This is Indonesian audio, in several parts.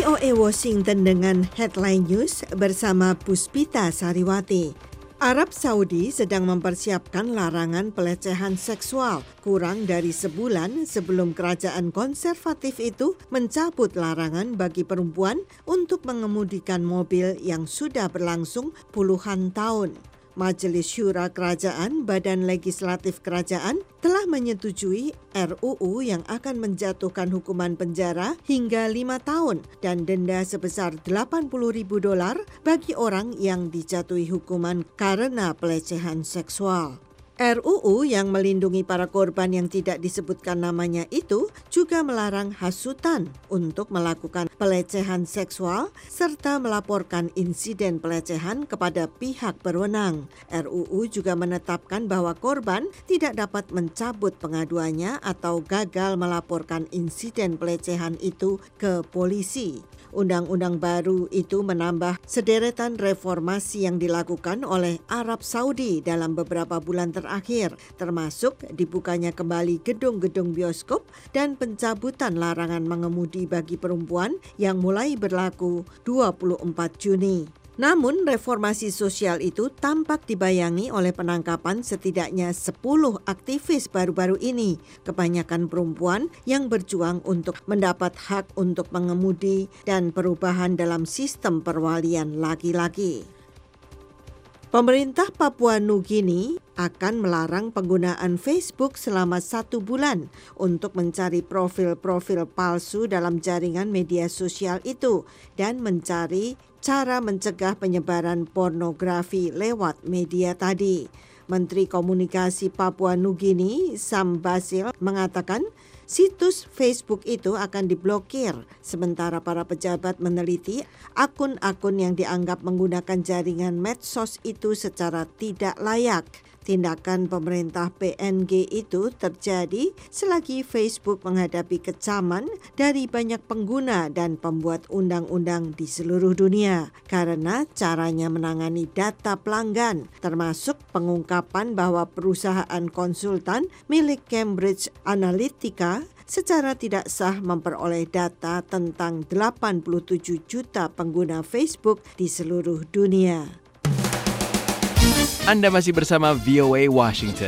VOA Washington dengan Headline News bersama Puspita Sariwati. Arab Saudi sedang mempersiapkan larangan pelecehan seksual kurang dari sebulan sebelum kerajaan konservatif itu mencabut larangan bagi perempuan untuk mengemudikan mobil yang sudah berlangsung puluhan tahun. Majelis Syura Kerajaan, Badan Legislatif Kerajaan, telah menyetujui RUU yang akan menjatuhkan hukuman penjara hingga 5 tahun dan denda sebesar $80,000 bagi orang yang dijatuhi hukuman karena pelecehan seksual. RUU yang melindungi para korban yang tidak disebutkan namanya itu juga melarang hasutan untuk melakukan pelecehan seksual serta melaporkan insiden pelecehan kepada pihak berwenang. RUU juga menetapkan bahwa korban tidak dapat mencabut pengaduannya atau gagal melaporkan insiden pelecehan itu ke polisi. Undang-undang baru itu menambah sederetan reformasi yang dilakukan oleh Arab Saudi dalam beberapa bulan terakhir, termasuk dibukanya kembali gedung-gedung bioskop dan pencabutan larangan mengemudi bagi perempuan yang mulai berlaku 24 Juni. Namun reformasi sosial itu tampak dibayangi oleh penangkapan setidaknya 10 aktivis baru-baru ini, kebanyakan perempuan yang berjuang untuk mendapat hak untuk mengemudi dan perubahan dalam sistem perwalian laki-laki. Pemerintah Papua Nugini akan melarang penggunaan Facebook selama 1 bulan untuk mencari profil-profil palsu dalam jaringan media sosial itu dan mencari cara mencegah penyebaran pornografi lewat media tadi. Menteri Komunikasi Papua Nugini, Sam Basil, mengatakan situs Facebook itu akan diblokir, sementara para pejabat meneliti akun-akun yang dianggap menggunakan jaringan medsos itu secara tidak layak. Tindakan pemerintah PNG itu terjadi selagi Facebook menghadapi kecaman dari banyak pengguna dan pembuat undang-undang di seluruh dunia karena caranya menangani data pelanggan, termasuk pengungkapan bahwa perusahaan konsultan milik Cambridge Analytica secara tidak sah memperoleh data tentang 87 juta pengguna Facebook di seluruh dunia. Anda masih bersama VOA Washington.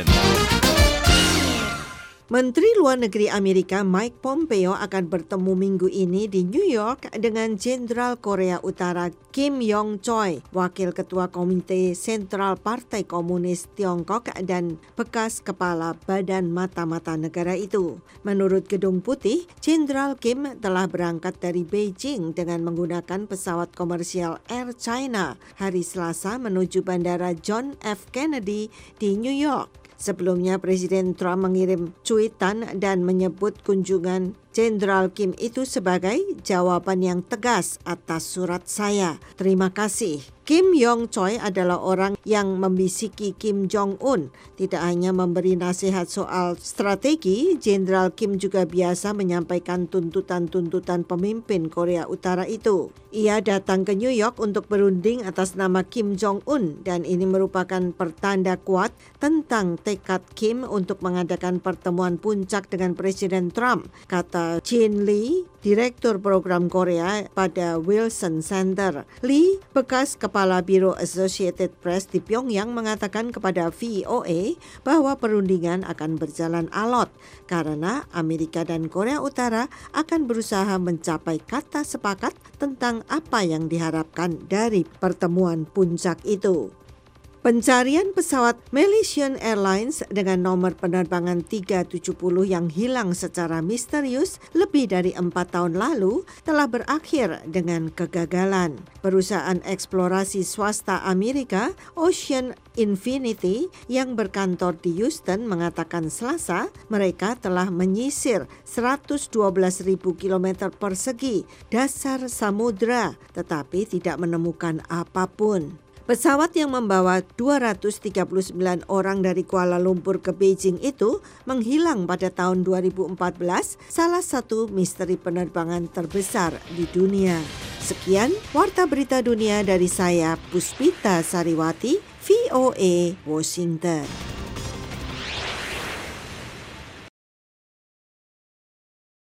Menteri Luar Negeri Amerika Mike Pompeo akan bertemu minggu ini di New York dengan Jenderal Korea Utara Kim Yong Chol, Wakil Ketua Komite Sentral Partai Komunis Tiongkok dan bekas Kepala Badan Mata-Mata negara itu. Menurut Gedung Putih, Jenderal Kim telah berangkat dari Beijing dengan menggunakan pesawat komersial Air China hari Selasa menuju Bandara John F. Kennedy di New York. Sebelumnya Presiden Trump mengirim cuitan dan menyebut kunjungan Jenderal Kim itu sebagai jawaban yang tegas atas surat saya. Terima kasih. Kim Yong Chol adalah orang yang membisiki Kim Jong-un. Tidak hanya memberi nasihat soal strategi, Jenderal Kim juga biasa menyampaikan tuntutan-tuntutan pemimpin Korea Utara itu. Ia datang ke New York untuk berunding atas nama Kim Jong-un dan ini merupakan pertanda kuat tentang tekad Kim untuk mengadakan pertemuan puncak dengan Presiden Trump, kata Jin Lee, Direktur Program Korea pada Wilson Center. Lee, bekas Kepala Biro Associated Press di Pyongyang, mengatakan kepada VOA bahwa perundingan akan berjalan alot karena Amerika dan Korea Utara akan berusaha mencapai kata sepakat tentang apa yang diharapkan dari pertemuan puncak itu. Pencarian pesawat Malaysian Airlines dengan nomor penerbangan 370 yang hilang secara misterius lebih dari 4 tahun lalu telah berakhir dengan kegagalan. Perusahaan eksplorasi swasta Amerika, Ocean Infinity, yang berkantor di Houston mengatakan Selasa mereka telah menyisir 112.000 km persegi dasar samudra tetapi tidak menemukan apapun. Pesawat yang membawa 239 orang dari Kuala Lumpur ke Beijing itu menghilang pada tahun 2014, salah satu misteri penerbangan terbesar di dunia. Sekian Warta Berita Dunia dari saya, Puspita Sariwati, VOA Washington.